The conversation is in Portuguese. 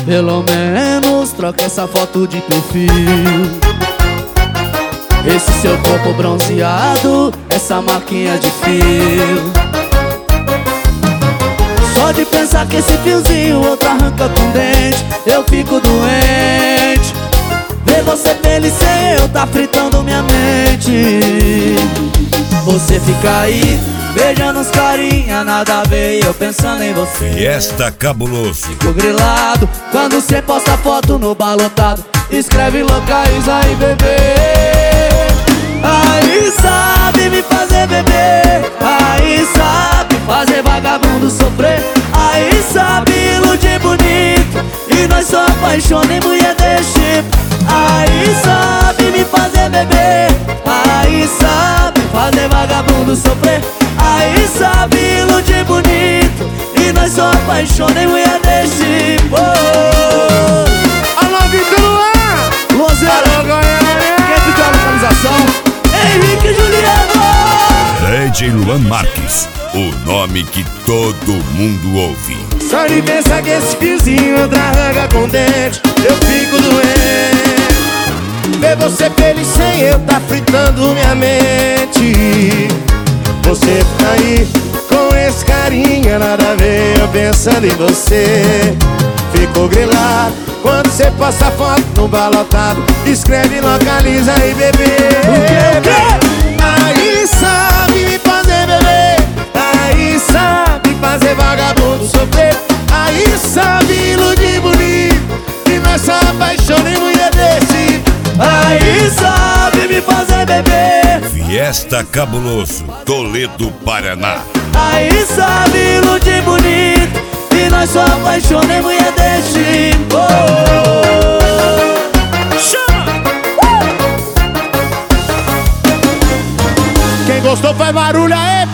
Pelo menos troca essa foto de perfil. Esse seu corpo bronzeado, essa marquinha de fio. Só de pensar que esse fiozinho outro arranca com dente, eu fico doente. Ver você feliz sem eu tá fritando minha mente. Você fica aí beijando uns carinha, nada a ver, eu pensando em você. Fiesta Cabuloso. Fico grilado quando cê posta foto no bar lotado. Escreve locais aí, bebê. Aí sabe me fazer beber, aí sabe fazer vagabundo sofrer, aí sabe iludir bonito e nós só apaixona em mulher desse tipo. Aí sabe me fazer beber, aí sabe fazer vagabundo sofrer, aí sabe iludir bonito e nós só apaixona em mulher desse tipo. Alô, Vitor Luan! Luanzeiro, quem pediu a localização? Henrique Juliano! DJ Luan Marques, o nome que todo mundo ouve. Só de pensar que esse fiozinho outra arranca com dente, eu fico doente. Ver você feliz sem eu tá fritando minha mente. Você tá aí com esse carinha, nada a ver, eu pensando em você. Fico grilado quando você posta foto no bar lotado. Escreve, localiza aí, bebê. O quê? Aí sabe me fazer beber, aí sabe fazer vagabundo sofrer, aí sabe iludir bonito e nós só apaixona em mulher desse. Aí sabe me fazer beber, Fiesta Cabuloso, Toledo, Paraná. aí sabe iludir bonito e nós só apaixona em mulher desse tipo. Quem gostou faz barulho aí.